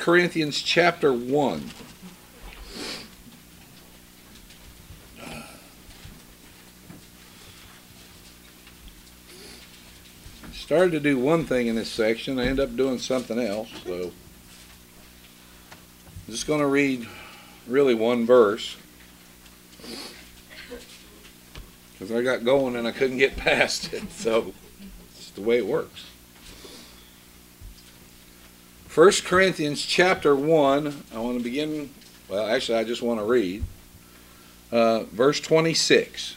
Corinthians chapter 1. Started to do one thing in this section. I ended up doing something else. So I'm just going to read really one verse, because I got going and I couldn't get past it. So it's the way it works. 1 Corinthians chapter 1, I want to begin, well, actually I just want to read verse 26.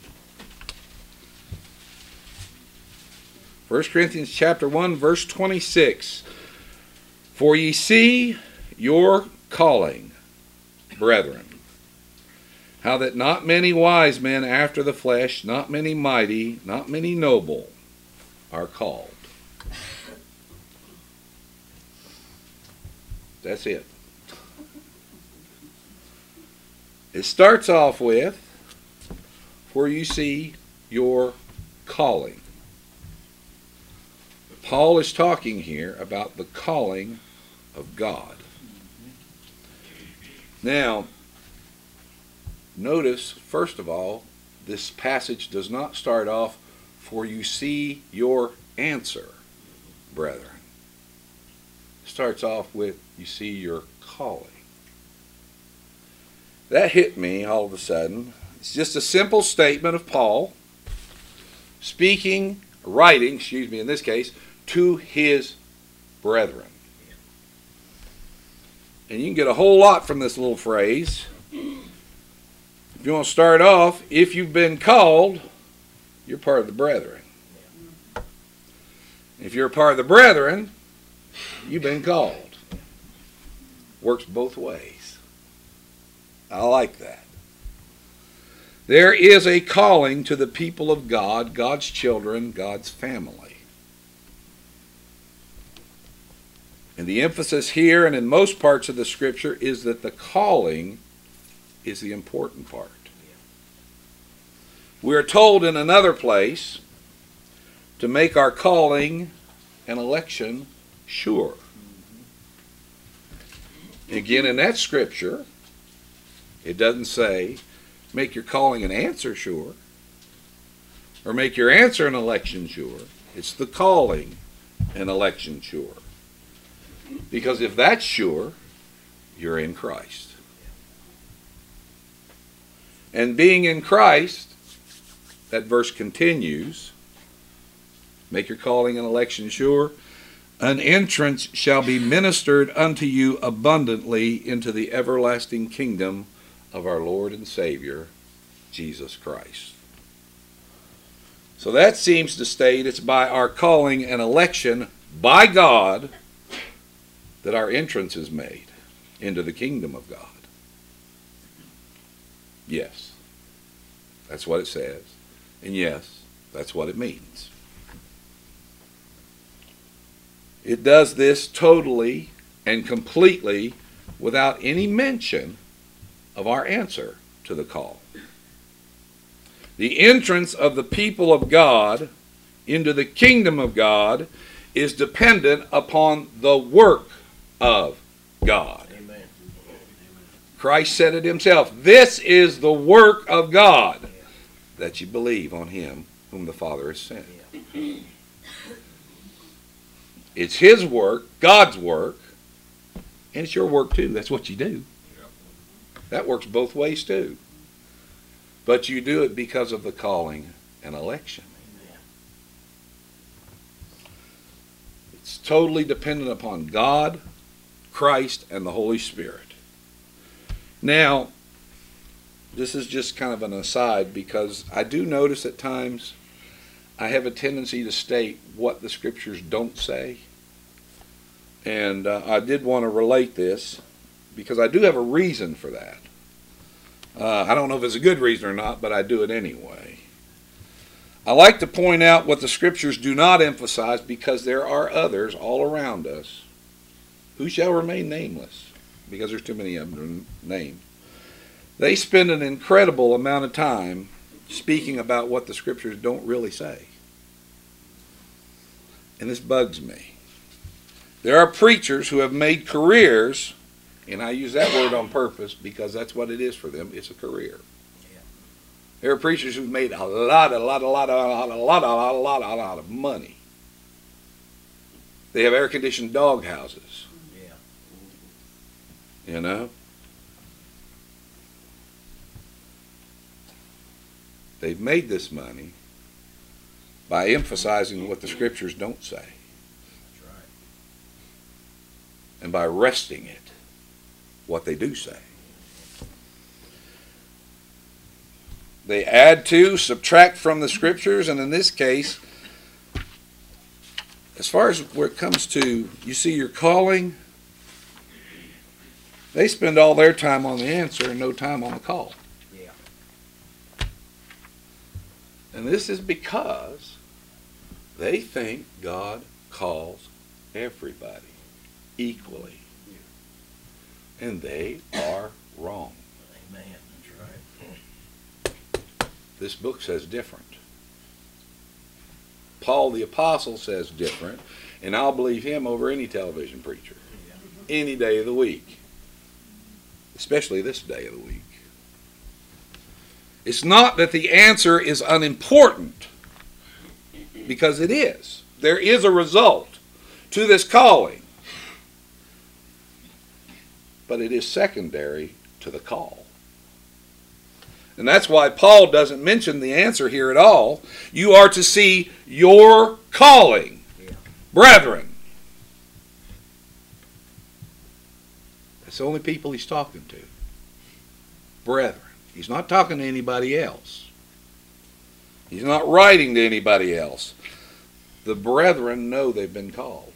1 Corinthians chapter 1, verse 26. For ye see your calling, brethren, how that not many wise men after the flesh, not many mighty, not many noble, are called. That's it. It starts off with, for you see your calling. Paul is talking here about the calling of God. Now, notice, first of all, this passage does not start off, for you see your answer, brethren. It starts off with, you see your calling. That hit me all of a sudden. It's just a simple statement of Paul writing, in this case, to his brethren. And you can get a whole lot from this little phrase. If you want to start off, if you've been called, you're part of the brethren. If you're a part of the brethren, you've been called. Works both ways. I like that. There is a calling to the people of God, God's children, God's family. And the emphasis here and in most parts of the Scripture is that the calling is the important part. We are told in another place to make our calling and election sure. Again, in that Scripture, it doesn't say make your calling and answer sure, or make your answer and election sure. It's the calling and election sure. Because if that's sure, you're in Christ. And being in Christ, that verse continues, make your calling and election sure, an entrance shall be ministered unto you abundantly into the everlasting kingdom of our Lord and Savior, Jesus Christ. So that seems to state it's by our calling and election by God that our entrance is made into the kingdom of God. Yes, that's what it says. And yes, that's what it means. It does this totally and completely without any mention of our answer to the call. The entrance of the people of God into the kingdom of God is dependent upon the work of God. Amen. Christ said it himself. This is the work of God, that you believe on him whom the Father has sent. It's his work, God's work, and it's your work too. That's what you do. That works both ways too. But you do it because of the calling and election. It's totally dependent upon God, Christ, and the Holy Spirit. Now, this is just kind of an aside, because I do notice at times I have a tendency to state what the Scriptures don't say. And I did want to relate this, because I do have a reason for that. I don't know if it's a good reason or not, but I do it anyway. I like to point out what the Scriptures do not emphasize, because there are others all around us who shall remain nameless, because there's too many of them named. They spend an incredible amount of time speaking about what the Scriptures don't really say. And this bugs me. There are preachers who have made careers, and I use that word on purpose because that's what it is for them. It's a career. Yeah. There are preachers who've made a lot of money. They have air-conditioned dog houses. Yeah. You know? They've made this money by emphasizing what the scriptures don't say. That's right. And by resting it, what they do say. They add to, subtract from the scriptures, and in this case, as far as where it comes to, you see your calling, they spend all their time on the answer and no time on the call. Yeah. And this is because they think God calls everybody equally. And they are wrong. Amen. That's right. This book says different. Paul the Apostle says different, and I'll believe him over any television preacher. Yeah. Any day of the week. Especially this day of the week. It's not that the answer is unimportant, because it is. There is a result to this calling. But it is secondary to the call. And that's why Paul doesn't mention the answer here at all. You are to see your calling, brethren. That's the only people he's talking to. Brethren. He's not talking to anybody else. He's not writing to anybody else. The brethren know they've been called.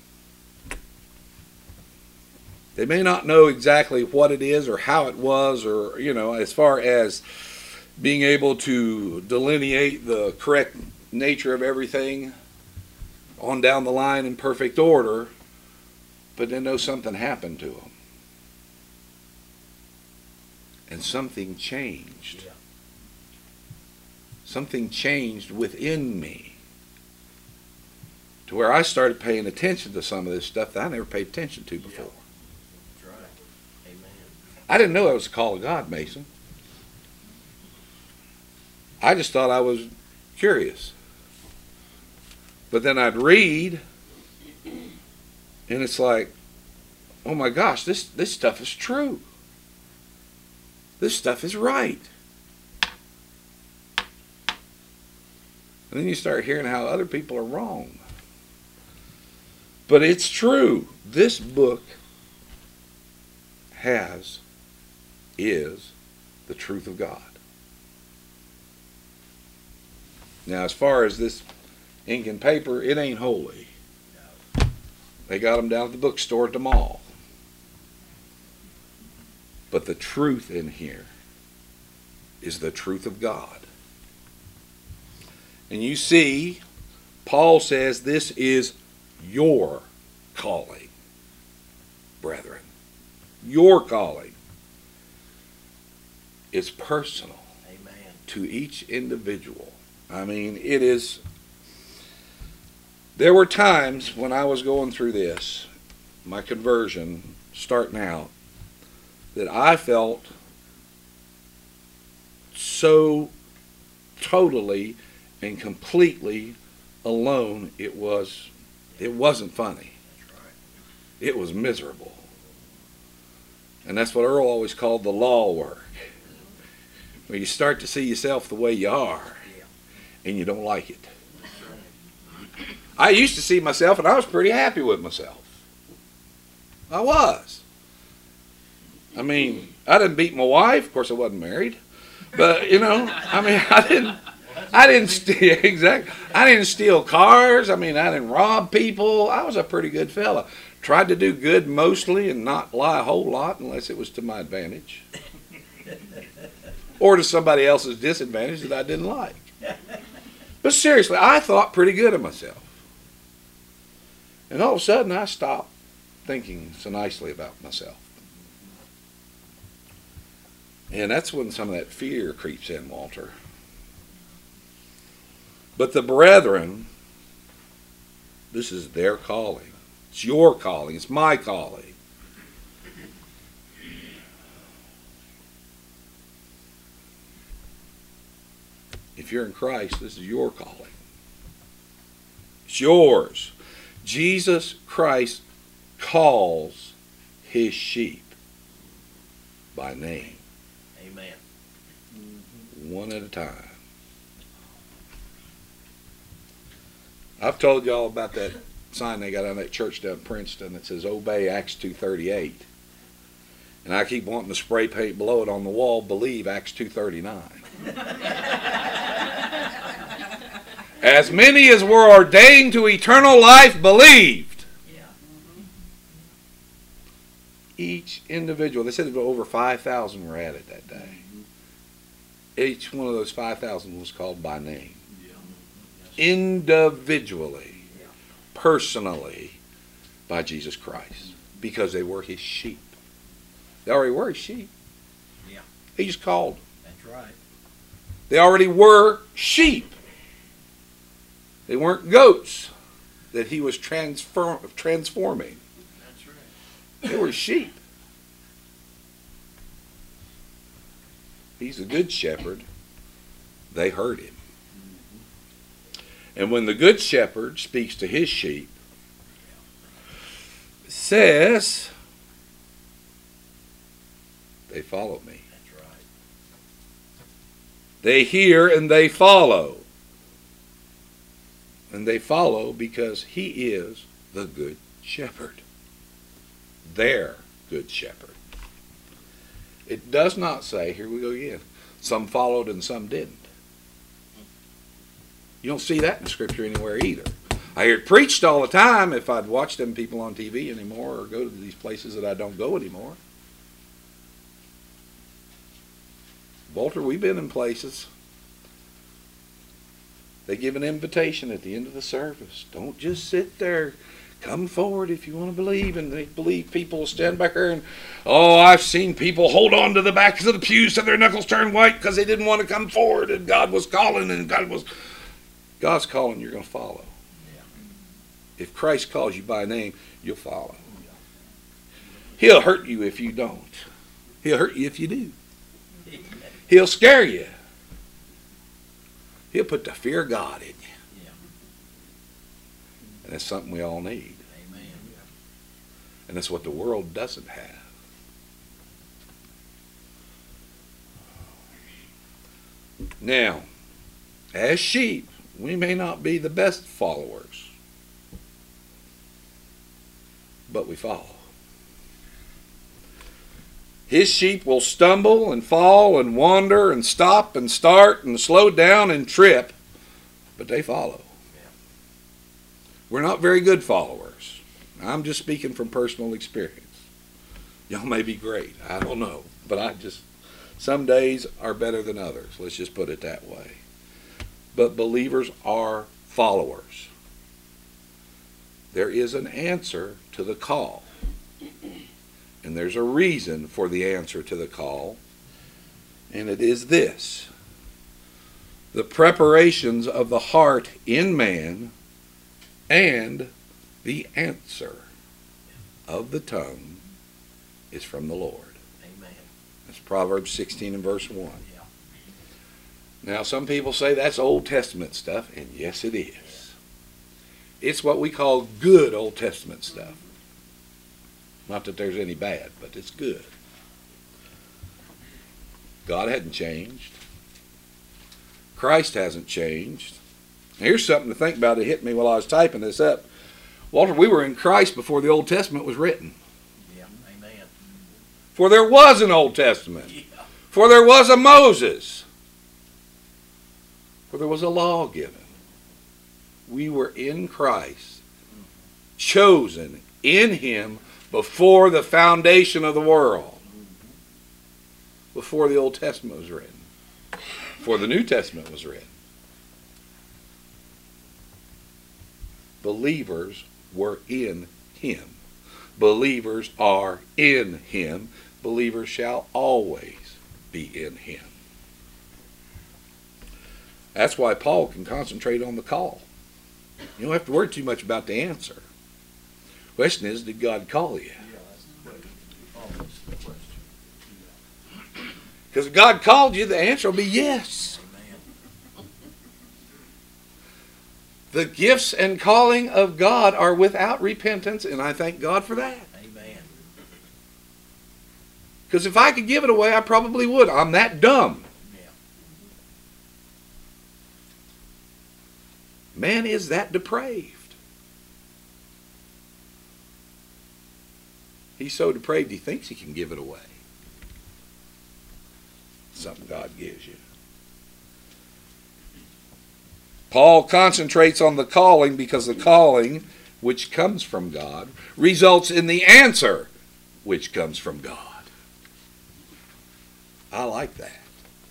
They may not know exactly what it is or how it was, or, as far as being able to delineate the correct nature of everything on down the line in perfect order, but they know something happened to them. And something changed. Yeah. Something changed within me to where I started paying attention to some of this stuff that I never paid attention to before. Yeah. That's right. Amen. I didn't know that was a call of God, Mason. I just thought I was curious. But then I'd read, and it's like, oh my gosh, this stuff is true. This stuff is right. And then you start hearing how other people are wrong. But it's true. This book is the truth of God. Now, as far as this ink and paper, it ain't holy. They got them down at the bookstore at the mall. But the truth in here is the truth of God. And you see, Paul says this is your calling, brethren. Your calling. It's personal. Amen. To each individual. I mean, it is. There were times when I was going through this, my conversion, starting out, that I felt so totally and completely alone. It wasn't funny. That's right. It was miserable. And that's what Earl always called the law work. When you start to see yourself the way you are, and you don't like it. I used to see myself, and I was pretty happy with myself. I was. I mean, I didn't beat my wife. Of course, I wasn't married. But, I didn't steal, exactly. I didn't steal cars. I didn't rob people. I was a pretty good fella. Tried to do good mostly and not lie a whole lot unless it was to my advantage. Or to somebody else's disadvantage that I didn't like. But seriously, I thought pretty good of myself. And all of a sudden, I stopped thinking so nicely about myself. And that's when some of that fear creeps in, Walter. But the brethren, this is their calling. It's your calling. It's my calling. If you're in Christ, this is your calling. It's yours. Jesus Christ calls his sheep by name. Amen. One at a time. I've told y'all about that sign they got on that church down in Princeton that says Obey Acts 2:38. And I keep wanting to spray paint below it on the wall, Believe Acts 2:39. As many as were ordained to eternal life believed. Yeah. Each individual, they said over 5,000 were added that day. Each one of those 5,000 was called by name. Individually, personally, by Jesus Christ, because they were his sheep. They already were his sheep. Yeah. He just called them. That's right. They already were sheep. They weren't goats that he was transforming. That's right. They were sheep. He's a good shepherd. They heard him. And when the good shepherd speaks to his sheep, it says, they follow me. That's right. They hear and they follow. And they follow because he is the good shepherd. Their good shepherd. It does not say, here we go again, some followed and some didn't. You don't see that in Scripture anywhere either. I hear it preached all the time if I'd watch them people on TV anymore or go to these places that I don't go anymore. Walter, we've been in places. They give an invitation at the end of the service. Don't just sit there. Come forward if you want to believe. And they believe people will stand back there and, oh, I've seen people hold on to the backs of the pews till their knuckles turned white because they didn't want to come forward and God was calling and God's calling, you're going to follow. Yeah. If Christ calls you by name, you'll follow. He'll hurt you if you don't. He'll hurt you if you do. He'll scare you. He'll put the fear of God in you. Yeah. And that's something we all need. Amen. And that's what the world doesn't have. Now, as sheep, we may not be the best followers, but we follow. His sheep will stumble and fall and wander and stop and start and slow down and trip, but they follow. We're not very good followers. I'm just speaking from personal experience. Y'all may be great. I don't know. But some days are better than others. Let's just put it that way. But believers are followers. There is an answer to the call. And there's a reason for the answer to the call. And it is this: the preparations of the heart in man and the answer of the tongue is from the Lord. Amen. That's Proverbs 16 and verse 1. Yeah. Now, some people say that's Old Testament stuff, and yes, it is. It's what we call good Old Testament stuff. Not that there's any bad, but it's good. God hadn't changed. Christ hasn't changed. Here's something to think about. It hit me while I was typing this up. Walter, we were in Christ before the Old Testament was written. Yeah. Amen. For there was an Old Testament. Yeah. For there was a Moses. For there was a law given. We were in Christ, chosen in Him before the foundation of the world. Before the Old Testament was written. Before the New Testament was written. Believers were in Him. Believers are in Him. Believers shall always be in Him. That's why Paul can concentrate on the call. You don't have to worry too much about the answer. Question is, did God call you? Yeah, that's the question. Always the question. Because if God called you, the answer will be yes. Amen. The gifts and calling of God are without repentance, and I thank God for that. Amen. Because if I could give it away, I probably would. I'm that dumb. Yeah. Man is that depraved. He's so depraved he thinks he can give it away. Something God gives you. Paul concentrates on the calling because the calling, which comes from God, results in the answer, which comes from God. I like that.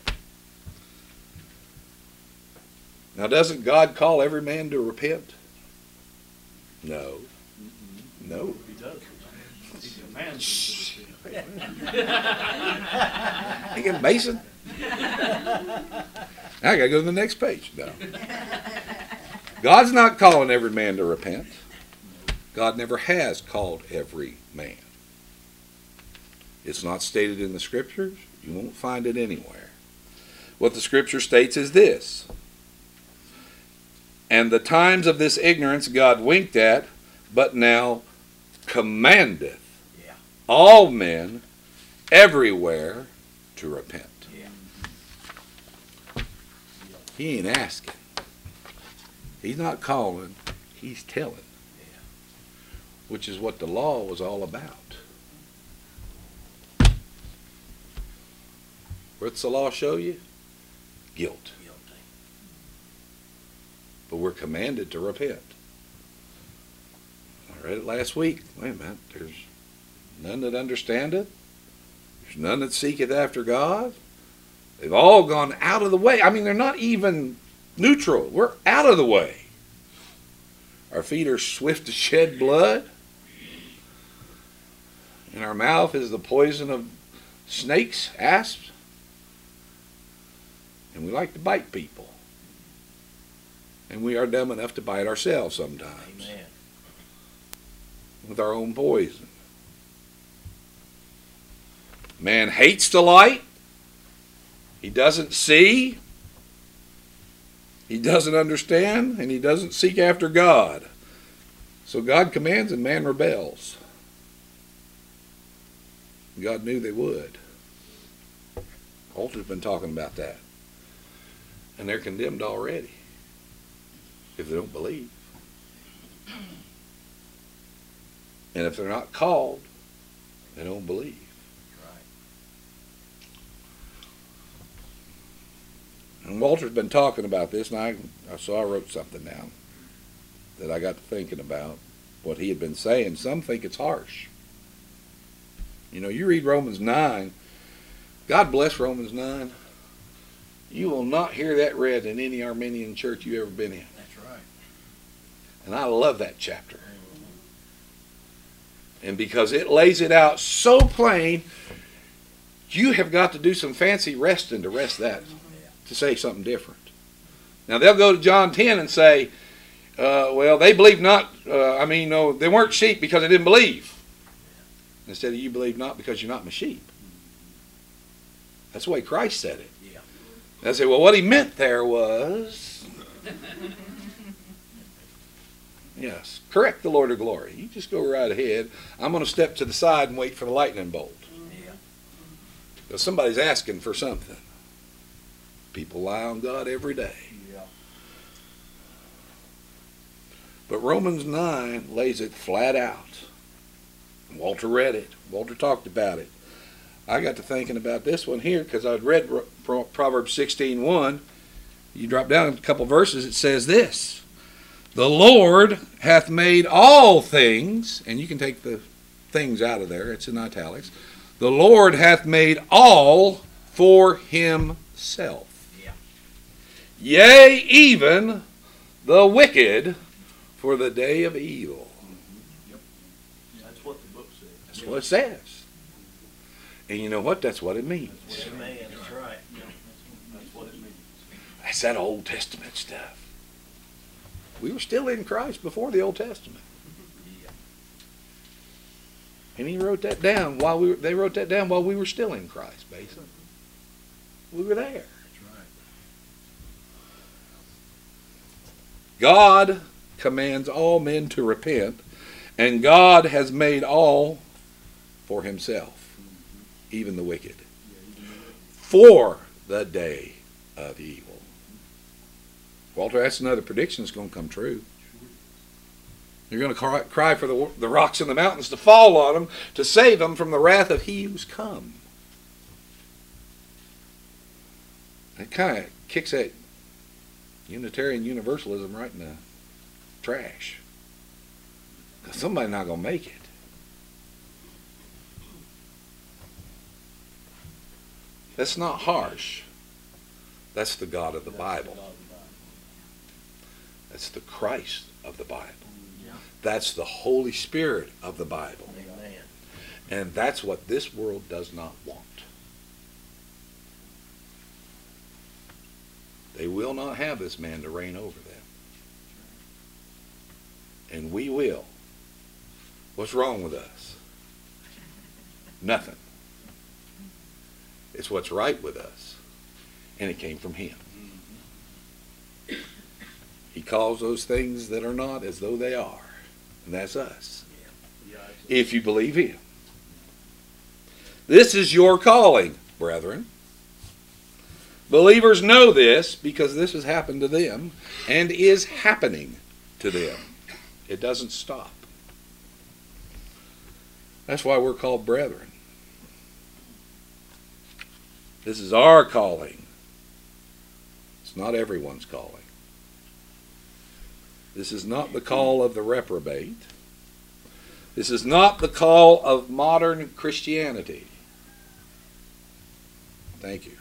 Now, doesn't God call every man to repent? No. No. He does. He commands us to repent. He can Mason. I gotta go to the next page. No. God's not calling every man to repent. God never has called every man. It's not stated in the scriptures. You won't find it anywhere. What the scripture states is this. And the times of this ignorance God winked at, but now commandeth Yeah. all men everywhere to repent. Yeah. He ain't asking. He's not calling. He's telling. Yeah. Which is what the law was all about. What's the law show you? Guilt. Guilty. But we're commanded to repent. I read it last week. Wait a minute. There's none that understandeth. There's none that seeketh after God. They've all gone out of the way. I mean, they're not even neutral. We're out of the way. Our feet are swift to shed blood. In our mouth is the poison of snakes, asps. And we like to bite people. And we are dumb enough to bite ourselves sometimes. Amen. With our own poison. Man hates the light. He doesn't see. He doesn't understand. And he doesn't seek after God. So God commands and man rebels. God knew they would. Walter's been talking about that. And they're condemned already. If they don't believe. And if they're not called, they don't believe. Right. And Walter's been talking about this, and so I wrote something down that I got to thinking about what he had been saying. Some think it's harsh. You know, you read Romans 9. God bless Romans 9. You will not hear that read in any Armenian church you've ever been in. That's right. And I love that chapter. And because it lays it out so plain, you have got to do some fancy resting to rest that, to say something different. Now they'll go to John 10 and say, well, they believe not, no, they weren't sheep because they didn't believe. Instead of you believe not because you're not my sheep. That's the way Christ said it. Yeah. And I say, well, what he meant there was, yes, correct the Lord of glory. You just go right ahead. I'm going to step to the side and wait for the lightning bolt. Yeah. Because somebody's asking for something. People lie on God every day. Yeah. But Romans 9 lays it flat out. Walter read it. Walter talked about it. I got to thinking about this one here because I'd read Proverbs 16:1. You drop down a couple verses, it says this. The Lord hath made all things, and you can take the things out of there, it's in italics. The Lord hath made all for himself. Yeah. Yea, even the wicked for the day of evil. That's what the book says. That's what it says. And you know what? That's what it means. Amen. That's right. Yeah, that's what it means. That's that Old Testament stuff. We were still in Christ before the Old Testament. Yeah. And he wrote that down they wrote that down while we were still in Christ, basically. We were there. That's right. God commands all men to repent, and God has made all for himself, even the wicked, for the day of evil. Walter, that's another prediction that's going to come true. You're going to cry for the rocks and the mountains to fall on them to save them from the wrath of he who's come. That kind of kicks that Unitarian Universalism right in the trash. Because somebody's not going to make it. That's not harsh. That's the God of the Bible. That's the Christ of the Bible. Yeah. That's the Holy Spirit of the Bible. Amen. And that's what this world does not want. They will not have this man to reign over them. And we will. What's wrong with us? Nothing. It's what's right with us. And it came from him. He calls those things that are not as though they are. And that's us. If you believe him. This is your calling, brethren. Believers know this because this has happened to them and is happening to them. It doesn't stop. That's why we're called brethren. This is our calling. It's not everyone's calling. This is not the call of the reprobate. This is not the call of modern Christianity. Thank you.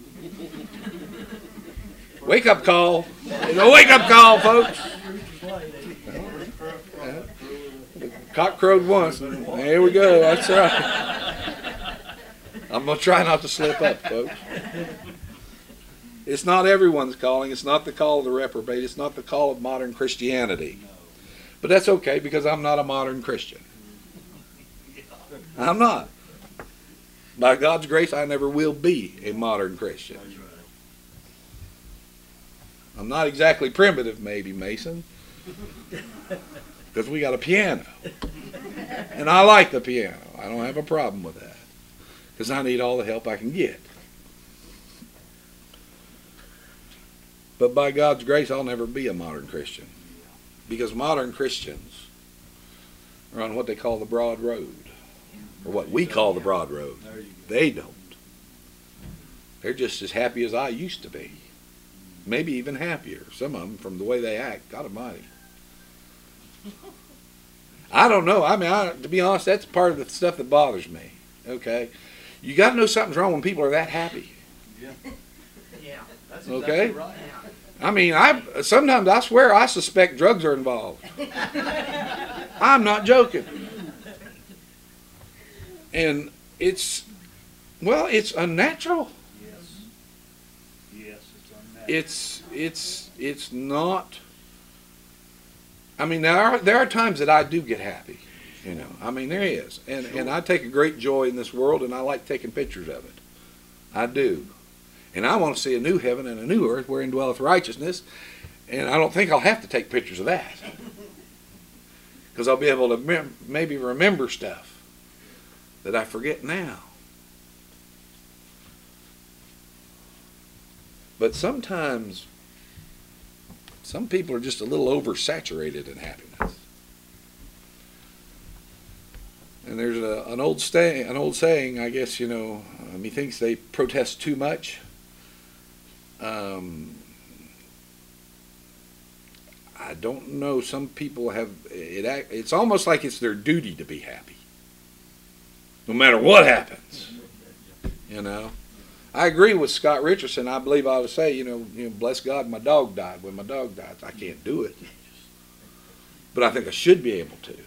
Wake up call. It's a wake up call, folks. Cock crowed once. There we go. That's right. I'm going to try not to slip up, folks. It's not everyone's calling. It's not the call of the reprobate. It's not the call of modern Christianity. But that's okay because I'm not a modern Christian. I'm not. By God's grace, I never will be a modern Christian. I'm not exactly primitive, maybe, Mason, because we got a piano. And I like the piano. I don't have a problem with that because I need all the help I can get. But by God's grace, I'll never be a modern Christian because modern Christians are on what they call the broad road, or what we call the broad road. They don't. They're just as happy as I used to be. Maybe even happier. Some of them from the way they act. God almighty. I don't know. I mean, to be honest, that's part of the stuff that bothers me. Okay? You got to know something's wrong when people are that happy. Yeah. Yeah. That's Okay. exactly right. I mean, sometimes I swear I suspect drugs are involved. I'm not joking. And it's unnatural. Yes. Yes, it's unnatural. It's not. I mean, there are times that I do get happy, you know. I mean, there is, and I take a great joy in this world, and I like taking pictures of it. I do, and I want to see a new heaven and a new earth wherein dwelleth righteousness, and I don't think I'll have to take pictures of that because I'll be able to maybe remember stuff that I forget now. But sometimes, some people are just a little oversaturated in happiness. And there's an old saying, I guess, you know, methinks they protest too much. I don't know, some people have, it's almost like it's their duty to be happy. No matter what happens, you know. I agree with Scott Richardson. I believe I ought to say, you know, bless God, my dog died. When my dog died, I can't do it. But I think I should be able to.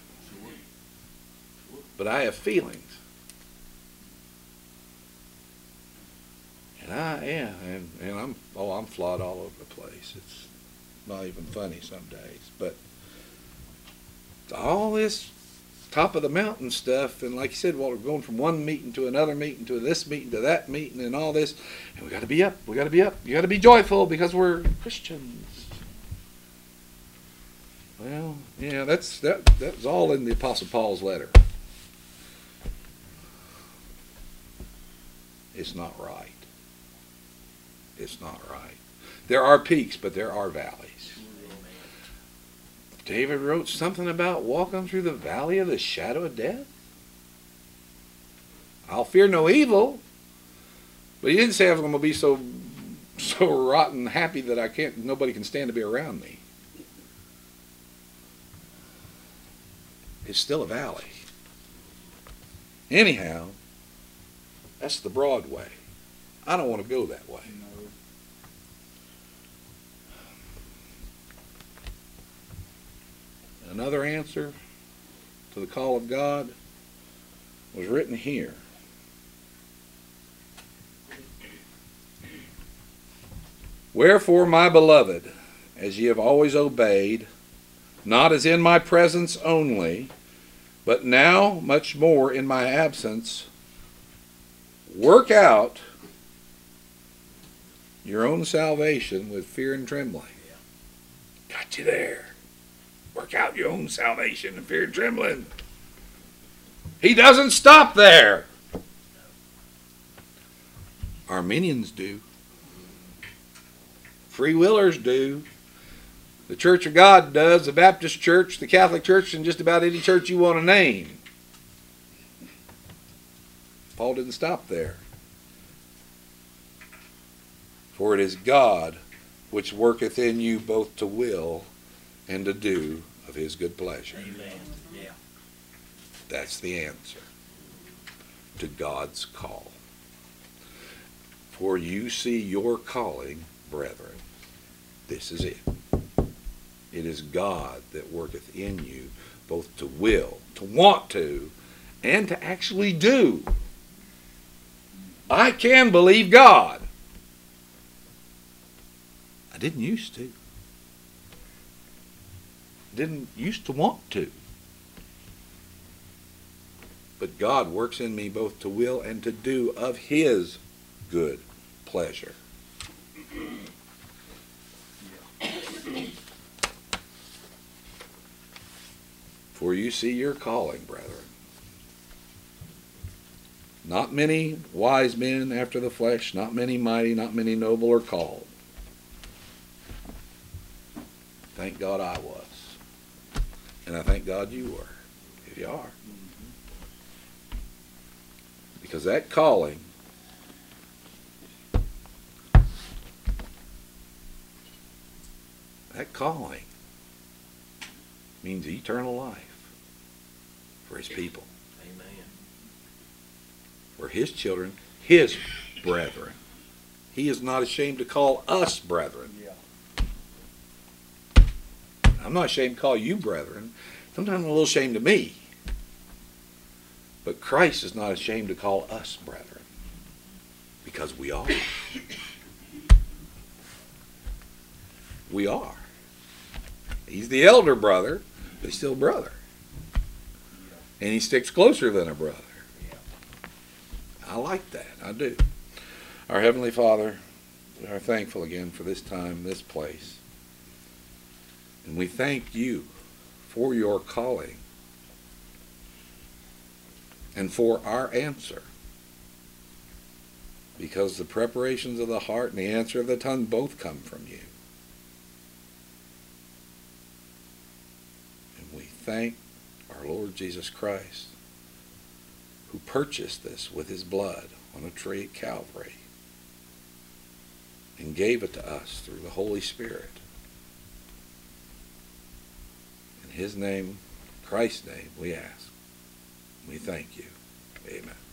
But I have feelings. And I'm flawed all over the place. It's not even funny some days. But all this top of the mountain stuff, and like you said, well, we're going from one meeting to another meeting to this meeting to that meeting and all this, and we got to be up. We got to be up. You got to be joyful because we're Christians. Well, yeah, that was all in the Apostle Paul's letter. It's not right. It's not right. There are peaks, but there are valleys. David wrote something about walking through the valley of the shadow of death. I'll fear no evil. But he didn't say I was going to be so rotten happy that nobody can stand to be around me. It's still a valley. Anyhow, that's the broad way. I don't want to go that way. Another answer to the call of God was written here. Wherefore, my beloved, as ye have always obeyed, not as in my presence only, but now much more in my absence, work out your own salvation with fear and trembling. Got you there. Work out your own salvation in fear and trembling. He doesn't stop there. Arminians do. Free willers do. The Church of God does. The Baptist Church, the Catholic Church, and just about any church you want to name. Paul didn't stop there. For it is God which worketh in you both to will and to do of his good pleasure. Amen. Yeah. That's the answer to God's call. For you see your calling, brethren. This is it. It is God that worketh in you both to will, to want to, and to actually do. I can believe God. I didn't used to. Didn't used to want to. But God works in me both to will and to do of his good pleasure. For you see your calling, brethren. Not many wise men after the flesh, not many mighty, not many noble are called. Thank God I was. And I thank God you were, if you are. Because that calling means eternal life for his people. Amen. For his children, his brethren. He is not ashamed to call us brethren. Yeah. I'm not ashamed to call you brethren. Sometimes I'm a little ashamed of me. But Christ is not ashamed to call us brethren. Because we are. We are. He's the elder brother, but he's still a brother. And he sticks closer than a brother. I like that. I do. Our Heavenly Father, we are thankful again for this time, this place. And we thank you for your calling and for our answer. Because the preparations of the heart and the answer of the tongue both come from you. And we thank our Lord Jesus Christ, who purchased this with his blood on a tree at Calvary and gave it to us through the Holy Spirit. In his name, Christ's name, we ask. We thank you. Amen.